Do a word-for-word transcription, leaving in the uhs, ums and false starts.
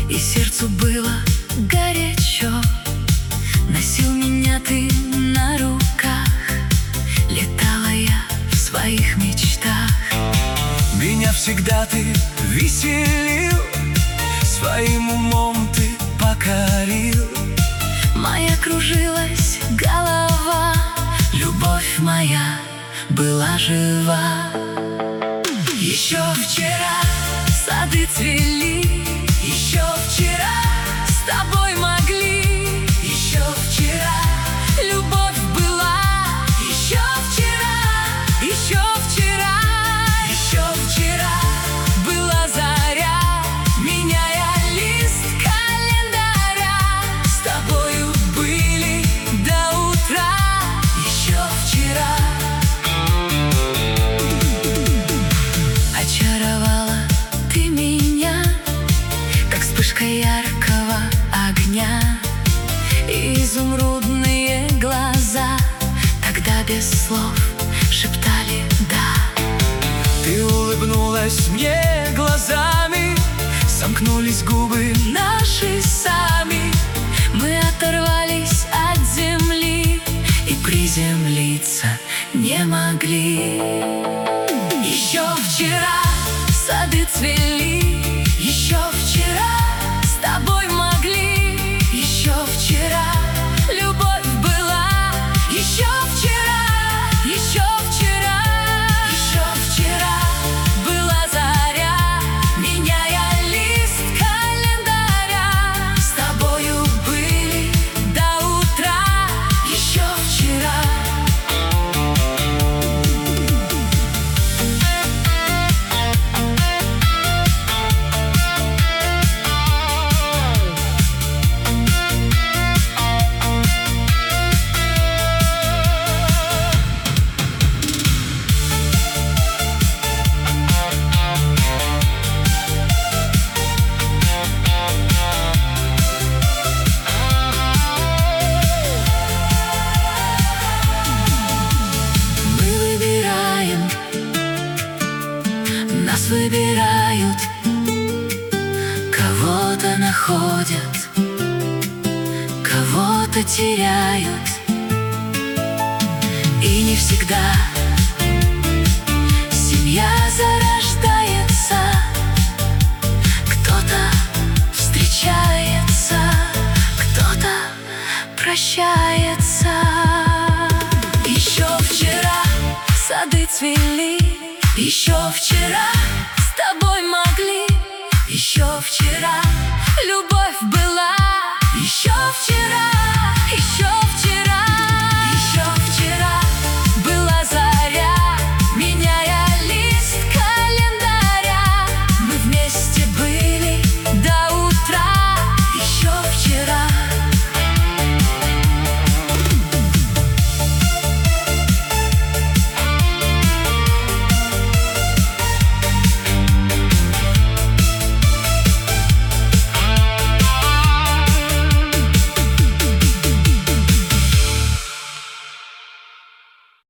и сердцу было горячо. Носил меня ты на руках, летала я в своих мечтах. Меня всегда ты веселил, своим умом ты покорил. Моя кружилась голова, любовь моя была жива. Еще вчера сады цвели, еще вчера с тобой могли, еще вчера любовь была, еще вчера, еще вчера, еще вчера была заря, меняя лист календаря. С тобою были до утра, еще вчера. Очаровала ты меня, как вспышка яркого огня, и изумрудные глаза тогда без слов шептали «да». Ты улыбнулась мне глазами, сомкнулись губы Наши сами, мы оторвались от земли и приземлиться не могли. Еще вчера сады цвели, еще вчера с тобой могли, еще вчера любовь была, еще вчера, еще вчера, еще вчера была заря, меняя лист календаря. С тобою были до утра, еще вчера. Нас выбирают, кого-то находят, кого-то теряют. И не всегда семья зарождается, кто-то встречается, кто-то прощается. Еще вчера сады цвели, еще вчера с тобой могли, еще вчера любовь была, еще вчера, еще